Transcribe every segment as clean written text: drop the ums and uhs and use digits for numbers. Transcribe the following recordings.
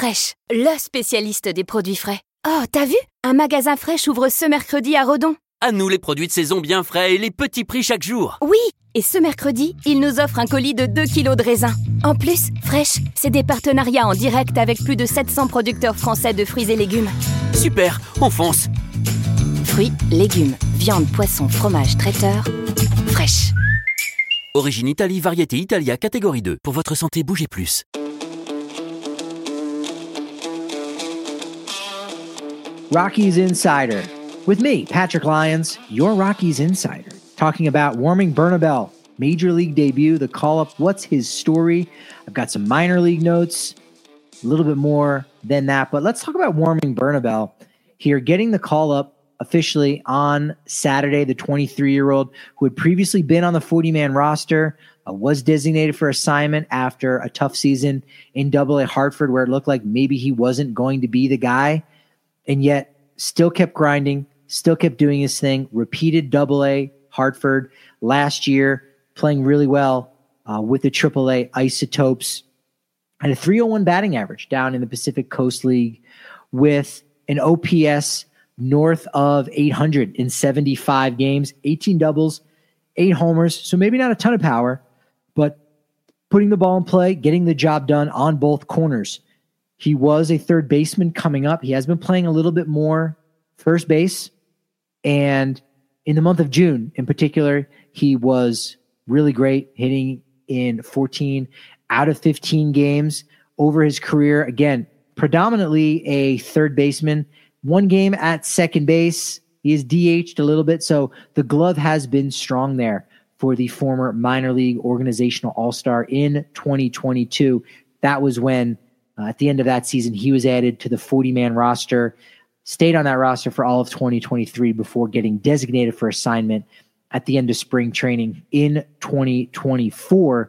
Fraîche, le spécialiste des produits frais. Oh, t'as vu? Un magasin Fraîche ouvre ce mercredi à Redon. À nous les produits de saison bien frais et les petits prix chaque jour. Oui, et ce mercredi, il nous offre un colis de 2 kilos de raisins. En plus, Fraîche, c'est des partenariats en direct avec plus de 700 producteurs français de fruits et légumes. Super, on fonce. Fruits, légumes, viande, poisson, fromage, traiteur. Fraîche. Origine Italie, variété Italia, catégorie 2. Pour votre santé, bougez plus. Rockies Insider. With me, Patrick Lyons, your Rockies Insider, talking about Warming Bernabel, Major League debut, the call-up, what's his story. I've got some minor league notes, a little bit more than that, but let's talk about Warming Bernabel here, getting the call-up officially on Saturday, the 23-year-old who had previously been on the 40-man roster, was designated for assignment after a tough season in Double-A Hartford where it looked like maybe he wasn't going to be the guy, and yet still kept grinding, still kept doing his thing, repeated Double-A Hartford last year, playing really well with the Triple-A Isotopes, and a 301 batting average down in the Pacific Coast League with an OPS north of 800 in 75 games, 18 doubles, 8 homers. So maybe not a ton of power, but putting the ball in play, getting the job done on both corners. He was a third baseman coming up. He has been playing a little bit more first base. And in the month of June, in particular, he was really great, hitting in 14 out of 15 games over his career. Again, predominantly a third baseman. One game at second base. He is DH'd a little bit, so the glove has been strong there for the former minor league organizational all-star in 2022. That was when, at the end of that season, he was added to the 40-man roster, stayed on that roster for all of 2023 before getting designated for assignment at the end of spring training in 2024.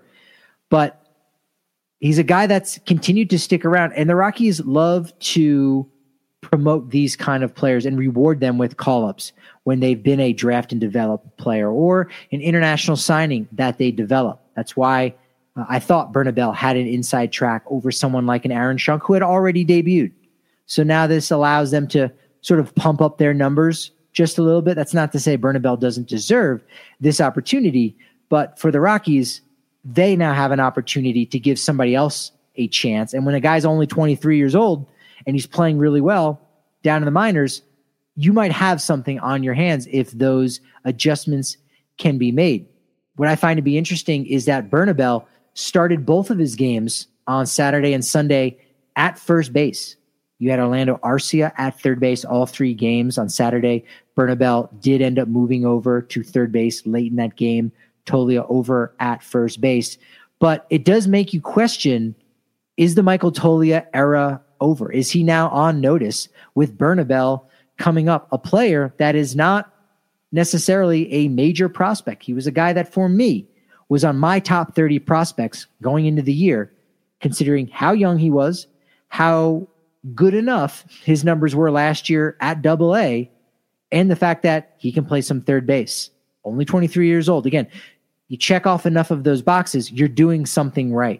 But he's a guy that's continued to stick around, and the Rockies love to promote these kind of players and reward them with call-ups when they've been a draft and develop player or an international signing that they develop. That's why I thought Bernabel had an inside track over someone like an Aaron Schunk who had already debuted. So now this allows them to sort of pump up their numbers just a little bit. That's not to say Bernabel doesn't deserve this opportunity, but for the Rockies, they now have an opportunity to give somebody else a chance. And when a guy's only 23 years old and he's playing really well down in the minors, you might have something on your hands if those adjustments can be made. What I find to be interesting is that Bernabel started both of his games on Saturday and Sunday at first base. You had Orlando Arcia at third base all 3 games on Saturday. Bernabel did end up moving over to third base late in that game. Toglia over at first base. But it does make you question, is the Michael Toglia era over? Is he now on notice with Bernabel coming up? A player that is not necessarily a major prospect. He was a guy that, for me, was on my top 30 prospects going into the year, considering how young he was, how good enough his numbers were last year at Double-A, and the fact that he can play some third base. Only 23 years old. Again, you check off enough of those boxes, you're doing something right.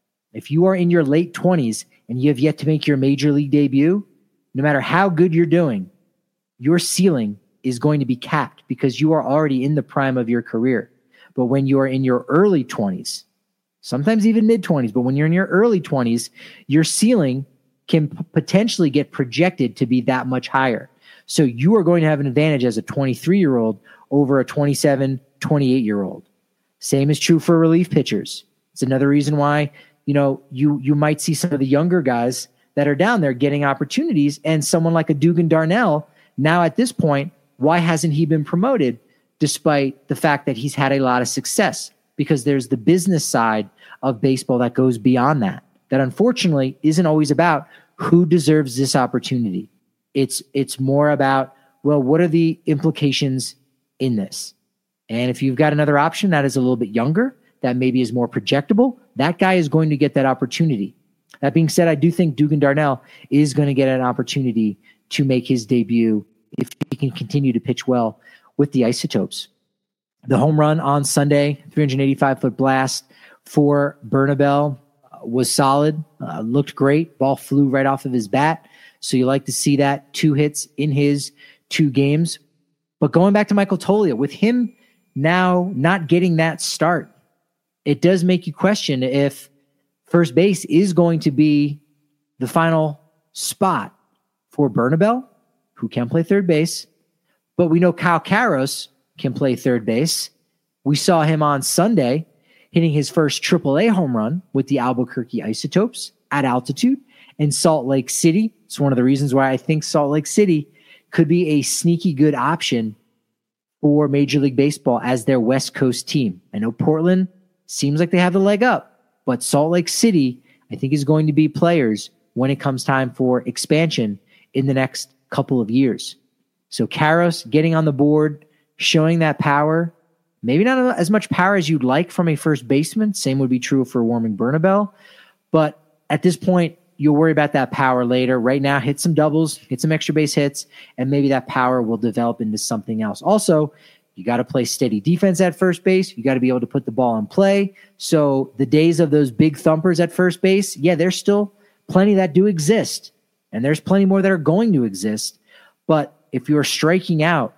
If you are in your late 20s and you have yet to make your major league debut, no matter how good you're doing, your ceiling is going to be capped because you are already in the prime of your career. But when you are in your early 20s, sometimes even mid-20s, but when you're in your early 20s, your ceiling can potentially get projected to be that much higher. So you are going to have an advantage as a 23-year-old over a 27, 28-year-old. Same is true for relief pitchers. It's another reason why, you might see some of the younger guys that are down there getting opportunities, and someone like a Dugan Darnell, now at this point, why hasn't he been promoted despite the fact that he's had a lot of success? Because there's the business side of baseball that goes beyond that unfortunately isn't always about who deserves this opportunity. It's more about, well, what are the implications in this? And if you've got another option that is a little bit younger, that maybe is more projectable, that guy is going to get that opportunity. That being said, I do think Dugan Darnell is going to get an opportunity to make his debut if he can continue to pitch well with the Isotopes. The home run on Sunday, 385-foot blast for Bernabel, was solid, looked great. Ball flew right off of his bat. So you like to see that. 2 hits in his 2 games. But going back to Michael Toglia, with him now not getting that start, it does make you question if first base is going to be the final spot for Bernabel, who can play third base. But we know Kyle Karros can play third base. We saw him on Sunday hitting his first AAA home run with the Albuquerque Isotopes at altitude in Salt Lake City. It's one of the reasons why I think Salt Lake City could be a sneaky good option for Major League Baseball as their West Coast team. I know Portland seems like they have the leg up, but Salt Lake City, I think, is going to be players when it comes time for expansion in the next couple of years. So Karros getting on the board, showing that power, maybe not as much power as you'd like from a first baseman. Same would be true for Warming Bernabel. But at this point, you'll worry about that power later. Right now, hit some doubles, hit some extra base hits, and maybe that power will develop into something else. Also, you got to play steady defense at first base. You got to be able to put the ball in play. So the days of those big thumpers at first base, yeah, there's still plenty that do exist. And there's plenty more that are going to exist. But if you're striking out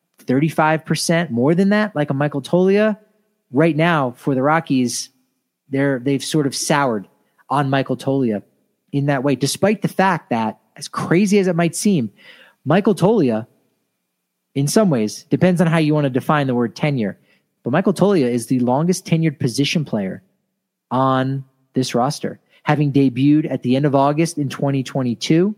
35% more than that, like a Michael Toglia, right now for the Rockies, they've sort of soured on Michael Toglia in that way, despite the fact that, as crazy as it might seem, Michael Toglia, in some ways, depends on how you want to define the word tenure, but Michael Toglia is the longest tenured position player on this roster, having debuted at the end of August in 2022.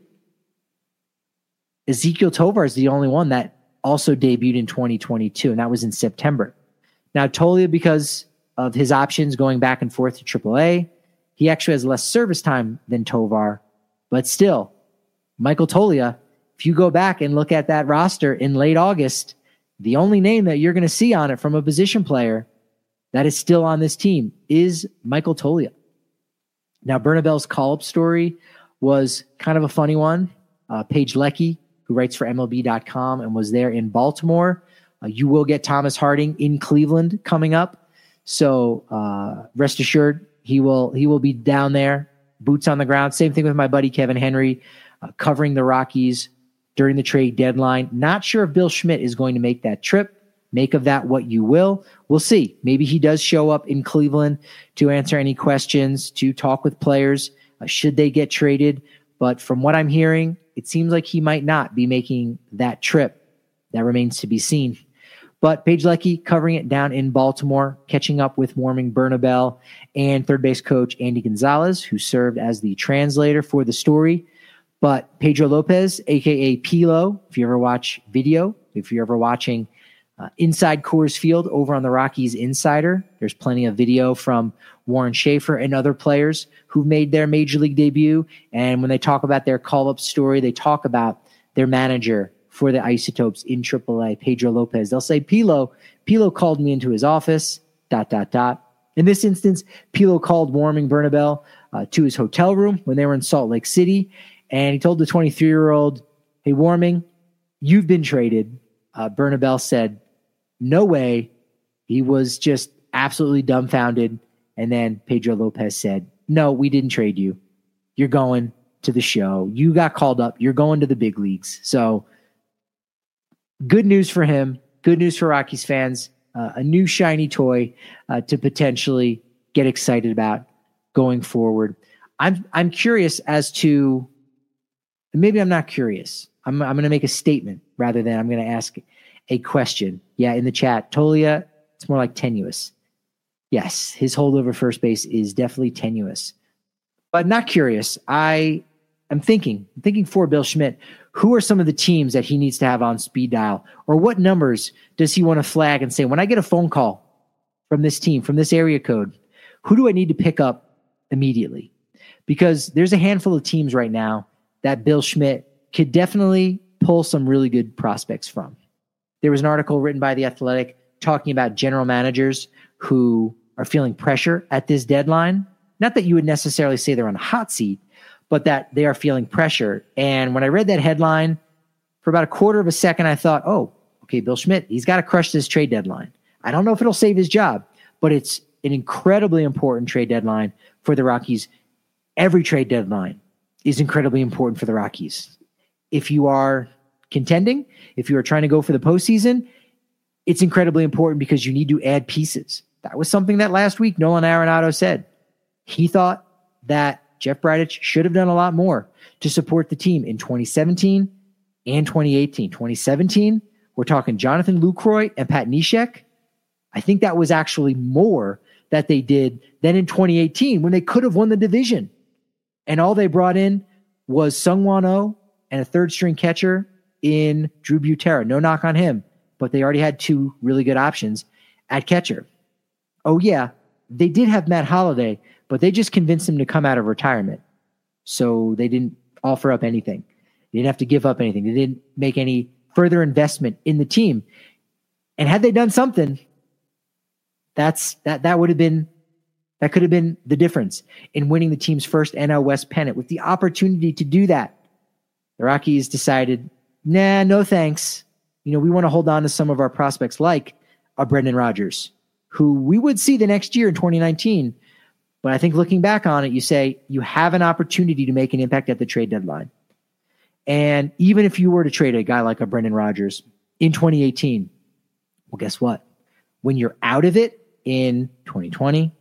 Ezequiel Tovar is the only one that also debuted in 2022, and that was in September. Now, Toglia, because of his options going back and forth to AAA, he actually has less service time than Tovar, but still, Michael Toglia, if you go back and look at that roster in late August, the only name that you're going to see on it from a position player that is still on this team is Michael Toglia. Now, Bernabel's call-up story was kind of a funny one. Paige Leckie, who writes for MLB.com and was there in Baltimore. You will get Thomas Harding in Cleveland coming up. So rest assured, he will be down there, boots on the ground. Same thing with my buddy Kevin Henry, covering the Rockies during the trade deadline. Not sure if Bill Schmidt is going to make that trip. Make of that what you will. We'll see. Maybe he does show up in Cleveland to answer any questions, to talk with players, should they get traded. But from what I'm hearing, it seems like he might not be making that trip. That remains to be seen. But Paige Leckie covering it down in Baltimore, catching up with Warming Bernabel and third base coach Andy Gonzalez, who served as the translator for the story. But Pedro Lopez, a.k.a. Pilo, if you ever watch video, if you're ever watching Inside Coors Field over on the Rockies Insider, there's plenty of video from Warren Schaefer and other players who've made their major league debut. And when they talk about their call-up story, they talk about their manager for the Isotopes in AAA, Pedro Lopez. They'll say, Pilo called me into his office, ... In this instance, Pilo called Warming Bernabel to his hotel room when they were in Salt Lake City, and he told the 23-year-old, hey, Warming, you've been traded. Bernabel said, no way. He was just absolutely dumbfounded. And then Pedro Lopez said, no, we didn't trade you. You're going to the show. You got called up. You're going to the big leagues. So good news for him. Good news for Rockies fans. A new shiny toy to potentially get excited about going forward. I'm curious as to, maybe I'm not curious. I'm going to make a statement rather than I'm going to ask a question. Yeah, in the chat, Toglia, it's more like tenuous. Yes, his holdover first base is definitely tenuous, but not curious. I'm thinking for Bill Schmidt, who are some of the teams that he needs to have on speed dial, or what numbers does he want to flag and say, when I get a phone call from this team, from this area code, who do I need to pick up immediately? Because there's a handful of teams right now that Bill Schmidt could definitely pull some really good prospects from. There was an article written by The Athletic talking about general managers who are feeling pressure at this deadline. Not that you would necessarily say they're on a hot seat, but that they are feeling pressure. And when I read that headline, for about a quarter of a second, I thought, oh, okay, Bill Schmidt, he's got to crush this trade deadline. I don't know if it'll save his job, but it's an incredibly important trade deadline for the Rockies. Every trade deadline is incredibly important for the Rockies. If you are contending, if you are trying to go for the postseason, it's incredibly important because you need to add pieces. That was something that last week Nolan Arenado said. He thought that Jeff Bridich should have done a lot more to support the team in 2017 and 2018. 2017, we're talking Jonathan Lucroy and Pat Neshek. I think that was actually more that they did than in 2018 when they could have won the division. And all they brought in was Sungwon Oh and a third-string catcher in Drew Butera. No knock on him, but they already had two really good options at catcher. Oh, yeah, they did have Matt Holliday, but they just convinced him to come out of retirement. So they didn't offer up anything. They didn't have to give up anything. They didn't make any further investment in the team. And had they done something, that could have been the difference in winning the team's first NL West pennant. With the opportunity to do that, the Rockies decided, nah, no thanks. We want to hold on to some of our prospects like a Brendan Rodgers, who we would see the next year in 2019. But I think looking back on it, you say you have an opportunity to make an impact at the trade deadline. And even if you were to trade a guy like a Brendan Rodgers in 2018, well, guess what? When you're out of it in 2020,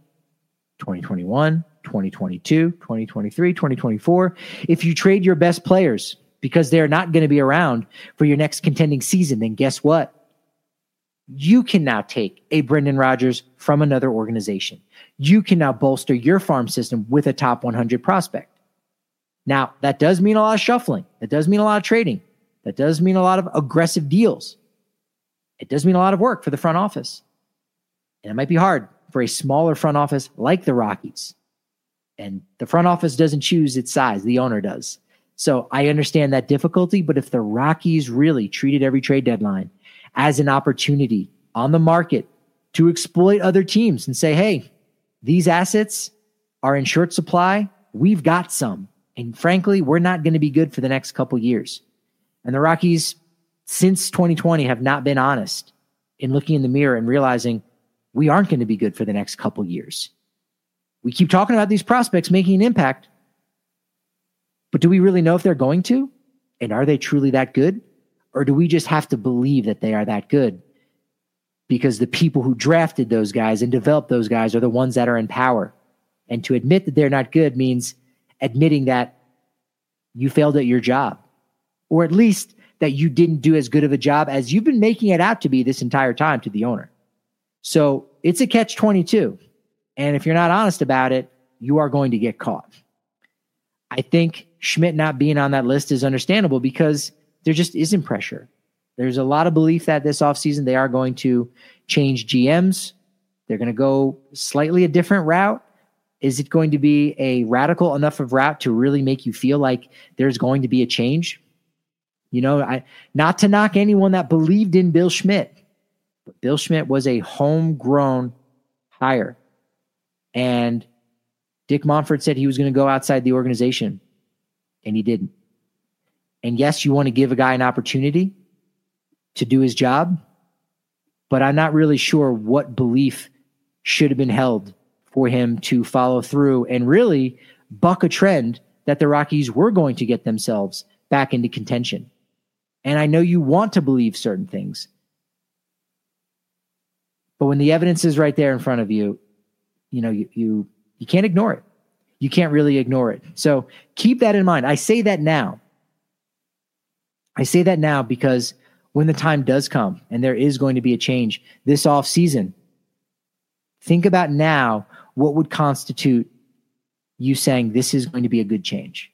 2021, 2022, 2023, 2024, if you trade your best players because they're not going to be around for your next contending season, then guess what? You can now take a Brendan Rodgers from another organization. You can now bolster your farm system with a top 100 prospect. Now, that does mean a lot of shuffling. That does mean a lot of trading. That does mean a lot of aggressive deals. It does mean a lot of work for the front office. And it might be hard for a smaller front office like the Rockies. And the front office doesn't choose its size. The owner does. So I understand that difficulty, but if the Rockies really treated every trade deadline as an opportunity on the market to exploit other teams and say, hey, these assets are in short supply. We've got some. And frankly, we're not going to be good for the next couple years. And the Rockies, since 2020, have not been honest in looking in the mirror and realizing we aren't going to be good for the next couple years. We keep talking about these prospects making an impact, but do we really know if they're going to? And are they truly that good? Or do we just have to believe that they are that good because the people who drafted those guys and developed those guys are the ones that are in power? And to admit that they're not good means admitting that you failed at your job, or at least that you didn't do as good of a job as you've been making it out to be this entire time to the owner. So it's a catch-22. And if you're not honest about it, you are going to get caught. I think Schmidt not being on that list is understandable because there just isn't pressure. There's a lot of belief that this offseason they are going to change GMs. They're going to go slightly a different route. Is it going to be a radical enough of route to really make you feel like there's going to be a change? Not to knock anyone that believed in Bill Schmidt, but Bill Schmidt was a homegrown hire. And Dick Monfort said he was going to go outside the organization, and he didn't. And yes, you want to give a guy an opportunity to do his job, but I'm not really sure what belief should have been held for him to follow through and really buck a trend that the Rockies were going to get themselves back into contention. And I know you want to believe certain things, but when the evidence is right there in front of you, you can't ignore it. You can't really ignore it. So keep that in mind. I say that now because when the time does come and there is going to be a change this off season, think about now what would constitute you saying this is going to be a good change.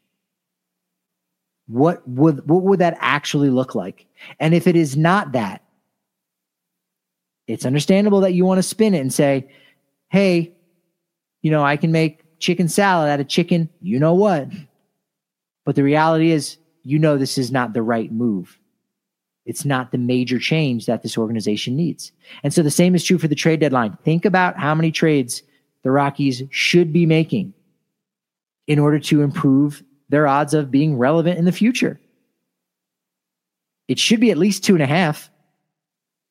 What would that actually look like? And if it is not that, it's understandable that you want to spin it and say, hey, I can make chicken salad out of chicken, you know what? But the reality is, this is not the right move. It's not the major change that this organization needs. And so the same is true for the trade deadline. Think about how many trades the Rockies should be making in order to improve their odds of being relevant in the future. It should be at least 2.5.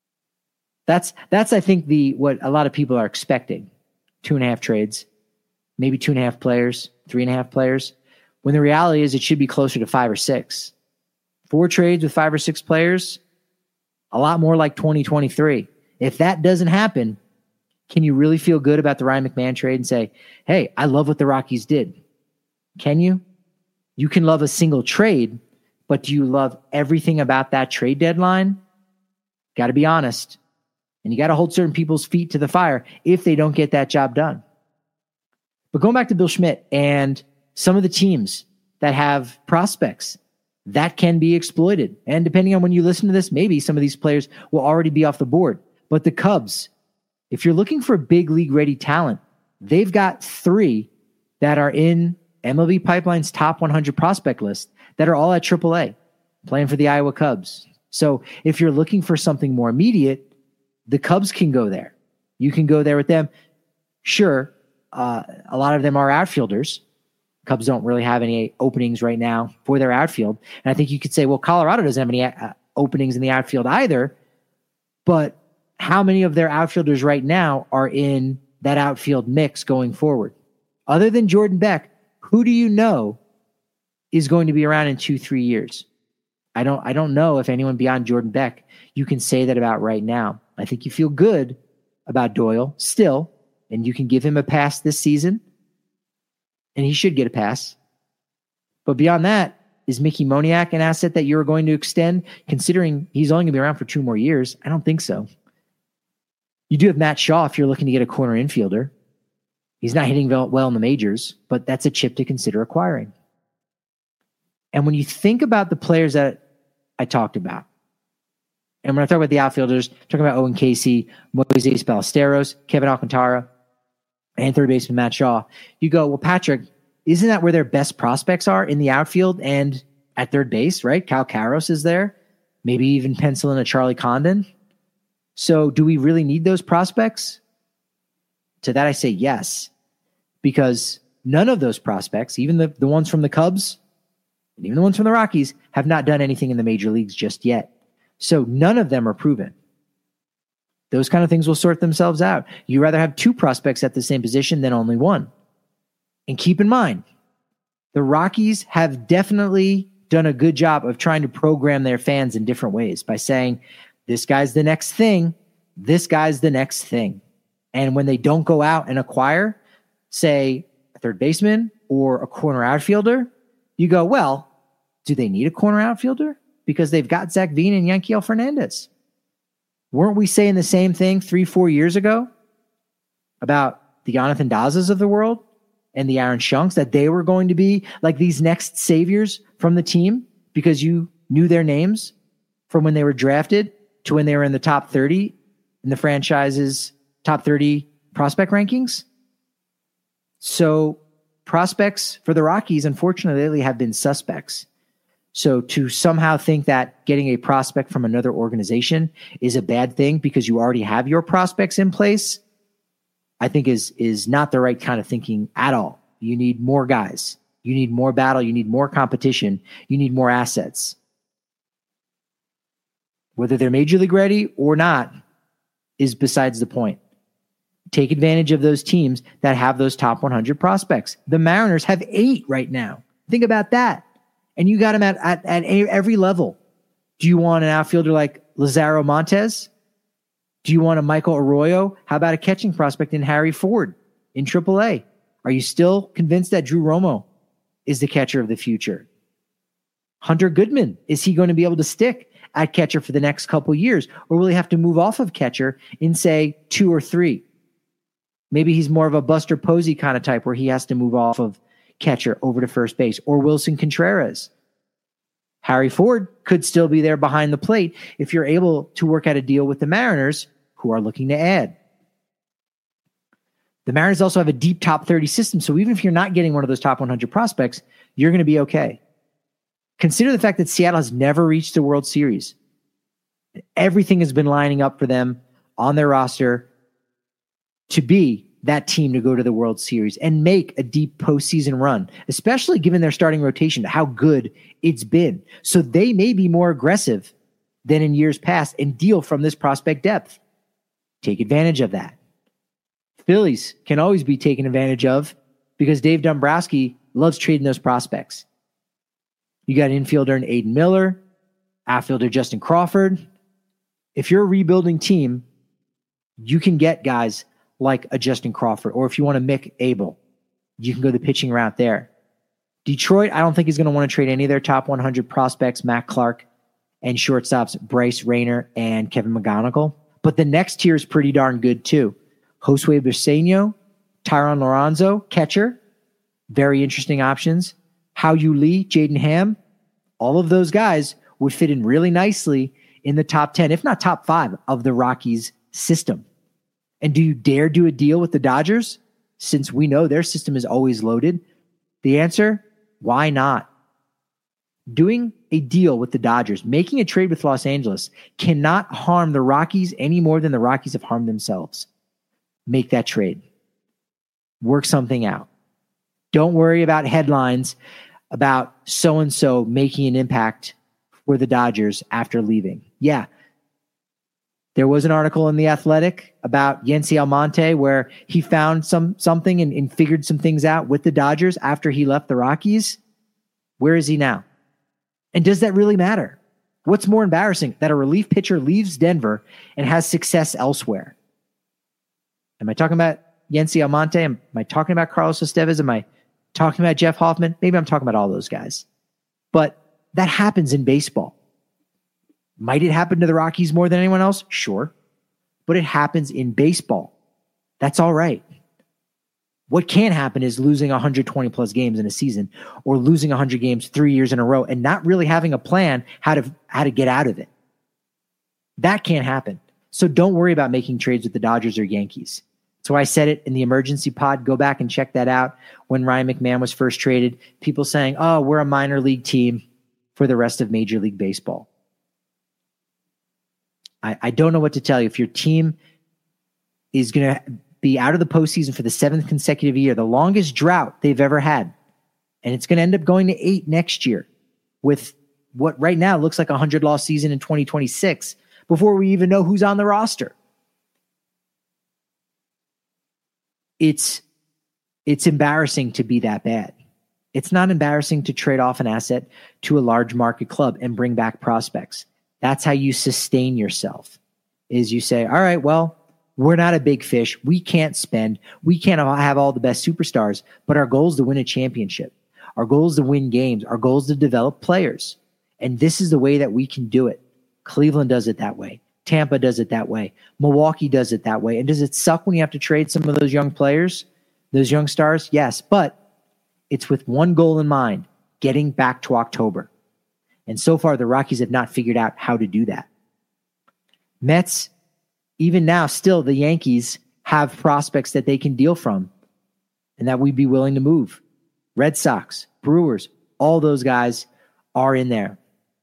That's I think what a lot of people are expecting. 2.5 trades. maybe 2.5 players, 3.5 players, when the reality is it should be closer to 5 or 6. 4 trades with 5 or 6 players, a lot more like 2023. If that doesn't happen, can you really feel good about the Ryan McMahon trade and say, hey, I love what the Rockies did? Can you? You can love a single trade, but do you love everything about that trade deadline? Got to be honest. And you got to hold certain people's feet to the fire if they don't get that job done. But going back to Bill Schmidt and some of the teams that have prospects that can be exploited. And depending on when you listen to this, maybe some of these players will already be off the board. But the Cubs, if you're looking for big league ready talent, they've got 3 that are in MLB Pipeline's top 100 prospect list that are all at AAA, playing for the Iowa Cubs. So if you're looking for something more immediate, the Cubs can go there. You can go there with them. Sure, a lot of them are outfielders. Cubs don't really have any openings right now for their outfield. And I think you could say, well, Colorado doesn't have any openings in the outfield either. But how many of their outfielders right now are in that outfield mix going forward? Other than Jordan Beck, who do you know is going to be around in 2-3 years? I don't know if anyone beyond Jordan Beck you can say that about right now. I think you feel good about Doyle still, and you can give him a pass this season, and he should get a pass. But beyond that, is Mickey Moniak an asset that you're going to extend, considering he's only going to be around for 2 more years? I don't think so. You do have Matt Shaw if you're looking to get a corner infielder. He's not hitting well in the majors, but that's a chip to consider acquiring. And when you think about the players that I talked about, and when I talk about the outfielders, I'm talking about Owen Casey, Moises Ballesteros, Kevin Alcantara, and third baseman Matt Shaw, you go, well, Patrick, isn't that where their best prospects are, in the outfield and at third base, right? Cal Karros is there. Maybe even pencil in a Charlie Condon. So do we really need those prospects? To that I say yes, because none of those prospects, even the ones from the Cubs, and even the ones from the Rockies, have not done anything in the major leagues just yet. So none of them are proven. Those kind of things will sort themselves out. You'd rather have 2 prospects at the same position than only 1. And keep in mind, the Rockies have definitely done a good job of trying to program their fans in different ways by saying, this guy's the next thing, this guy's the next thing. And when they don't go out and acquire, say, a third baseman or a corner outfielder, you go, well, do they need a corner outfielder? Because they've got Zach Veen and Yanquiel Fernandez. Weren't we saying the same thing 3-4 years ago about the Jonathan Dazas of the world and the Aaron Shunks, that they were going to be like these next saviors from the team because you knew their names from when they were drafted to when they were in the top 30 in the franchise's top 30 prospect rankings? So prospects for the Rockies, unfortunately, have been suspects. So to somehow think that getting a prospect from another organization is a bad thing because you already have your prospects in place, I think is not the right kind of thinking at all. You need more guys. You need more battle. You need more competition. You need more assets. Whether they're major league ready or not is besides the point. Take advantage of those teams that have those top 100 prospects. The Mariners have 8 right now. Think about that. And you got them at every level. Do you want an outfielder like Lazaro Montes? Do you want a Michael Arroyo? How about a catching prospect in Harry Ford in AAA? Are you still convinced that Drew Romo is the catcher of the future? Hunter Goodman, is he going to be able to stick at catcher for the next couple years? Or will he have to move off of catcher in, say, 2 or 3? Maybe he's more of a Buster Posey kind of type where he has to move off of catcher over to first base, or Wilson Contreras. Harry Ford could still be there behind the plate if you're able to work out a deal with the Mariners, who are looking to add. The Mariners also have a deep top 30 system, so even if you're not getting one of those top 100 prospects, you're going to be okay. Consider the fact that Seattle has never reached the World Series. Everything has been lining up for them on their roster to be that team to go to the World Series and make a deep postseason run, especially given their starting rotation, how good it's been. So they may be more aggressive than in years past and deal from this prospect depth. Take advantage of that. Phillies can always be taken advantage of because Dave Dombrowski loves trading those prospects. You got infielder and Aiden Miller, outfielder Justin Crawford. If you're a rebuilding team, you can get guys like a Justin Crawford, or if you want to Mick Abel, you can go the pitching route there. Detroit, I don't think he's going to want to trade any of their top 100 prospects, Matt Clark, and shortstops Bryce Rayner and Kevin McGonigal. But the next tier is pretty darn good too. Josue Briseño, Tyron Lorenzo, catcher, very interesting options. Hao-Yu Lee, Jaden Ham, all of those guys would fit in really nicely in the top 10, if not top 5 of the Rockies system. And do you dare do a deal with the Dodgers? Since we know their system is always loaded. The answer, why not? Doing a deal with the Dodgers, making a trade with Los Angeles cannot harm the Rockies any more than the Rockies have harmed themselves. Make that trade. Work something out. Don't worry about headlines about so-and-so making an impact for the Dodgers after leaving. Yeah. There was an article in The Athletic about Yency Almonte where he found something and figured some things out with the Dodgers after he left the Rockies. Where is he now? And does that really matter? What's more embarrassing, that a relief pitcher leaves Denver and has success elsewhere? Am I talking about Yency Almonte? Am I talking about Carlos Estevez? Am I talking about Jeff Hoffman? Maybe I'm talking about all those guys. But that happens in baseball. Might it happen to the Rockies more than anyone else? Sure. But it happens in baseball. That's all right. What can happen is losing 120 plus games in a season, or losing 100 games 3 years in a row and not really having a plan how to get out of it. That can't happen. So don't worry about making trades with the Dodgers or Yankees. So I said it in the emergency pod. Go back and check that out. When Ryan McMahon was first traded, people saying, oh, we're a minor league team for the rest of Major League Baseball. I don't know what to tell you. If your team is going to be out of the postseason for the 7th consecutive year, the longest drought they've ever had, and it's going to end up going to 8 next year with what right now looks like a 100-loss season in 2026 before we even know who's on the roster. It's embarrassing to be that bad. It's not embarrassing to trade off an asset to a large market club and bring back prospects. That's how you sustain yourself, is you say, all right, well, we're not a big fish. We can't spend. We can't have all the best superstars, but our goal is to win a championship. Our goal is to win games. Our goal is to develop players. And this is the way that we can do it. Cleveland does it that way. Tampa does it that way. Milwaukee does it that way. And does it suck when you have to trade some of those young players, those young stars? Yes, but it's with one goal in mind, getting back to October. And so far, the Rockies have not figured out how to do that. Mets, even now, still the Yankees have prospects that they can deal from and that we'd be willing to move. Red Sox, Brewers, all those guys are in there.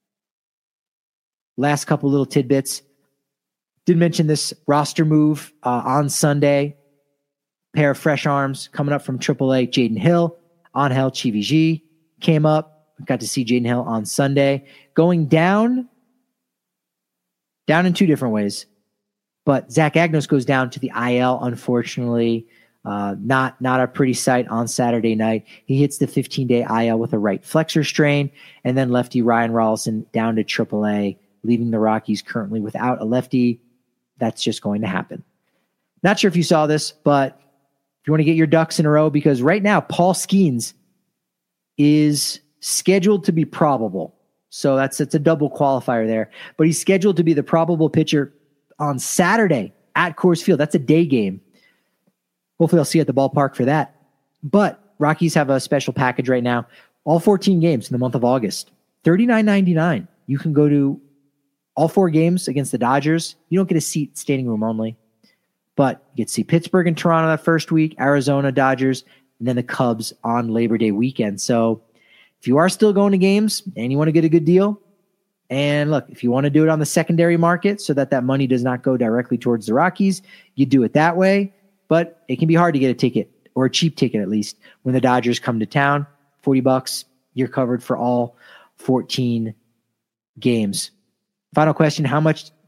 Last couple little tidbits. Did mention this roster move on Sunday. Pair of fresh arms coming up from AAA. Jaden Hill, Angel Chivigi came up. Got to see Jaden Hill on Sunday. Going down in 2 different ways. But Zach Agnos goes down to the IL, unfortunately. Not a pretty sight on Saturday night. He hits the 15-day IL with a right flexor strain. And then lefty Ryan Rollison down to AAA, leaving the Rockies currently without a lefty. That's just going to happen. Not sure if you saw this, but if you want to get your ducks in a row, because right now Paul Skeens is scheduled to be probable. So it's a double qualifier there. But he's scheduled to be the probable pitcher on Saturday at Coors Field. That's a day game. Hopefully I'll see you at the ballpark for that. But Rockies have a special package right now. All 14 games in the month of August. $39.99. You can go to all 4 games against the Dodgers. You don't get a seat, standing room only. But you get to see Pittsburgh and Toronto that first week, Arizona, Dodgers, and then the Cubs on Labor Day weekend. So if you are still going to games and you want to get a good deal, and look, if you want to do it on the secondary market so that money does not go directly towards the Rockies, you do it that way. But it can be hard to get a ticket, or a cheap ticket at least, when the Dodgers come to town. $40, you're covered for all 14 games. Final question, how much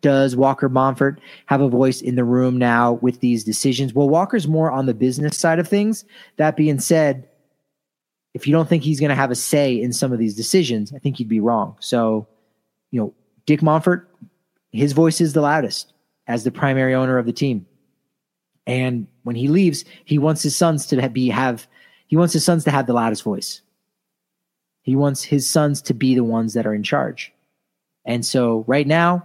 does Walker Monfort have a voice in the room now with these decisions? Well, Walker's more on the business side of things. That being said, if you don't think he's going to have a say in some of these decisions, I think you'd be wrong. So, Dick Monfort, his voice is the loudest as the primary owner of the team. And when he leaves, he wants his sons to have the loudest voice. He wants his sons to be the ones that are in charge. And so right now,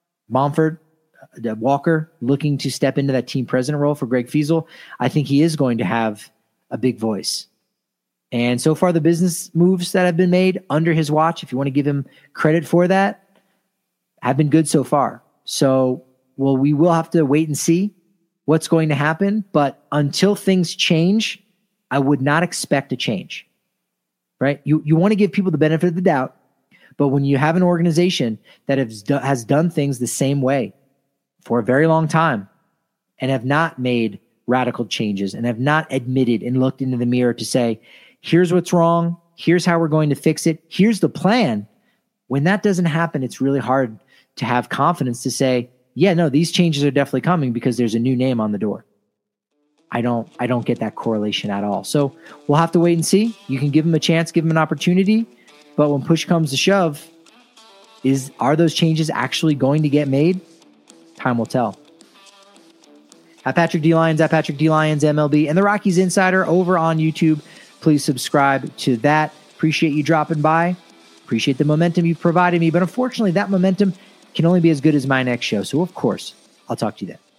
Walker looking to step into that team president role for Greg Fiesel, I think he is going to have a big voice. And so far, the business moves that have been made under his watch, if you want to give him credit for that, have been good so far. So, we will have to wait and see what's going to happen. But until things change, I would not expect a change, right? You want to give people the benefit of the doubt. But when you have an organization that has done things the same way for a very long time and have not made radical changes and have not admitted and looked into the mirror to say, here's what's wrong, here's how we're going to fix it, here's the plan. When that doesn't happen, it's really hard to have confidence to say, yeah, no, these changes are definitely coming because there's a new name on the door. I don't get that correlation at all. So we'll have to wait and see. You can give them a chance, give them an opportunity. But when push comes to shove, are those changes actually going to get made? Time will tell. At Patrick D. Lyons, at Patrick D. Lyons, MLB, and the Rockies Insider over on YouTube. Please subscribe to that. Appreciate you dropping by. Appreciate the momentum you've provided me. But unfortunately, that momentum can only be as good as my next show. So, of course, I'll talk to you then.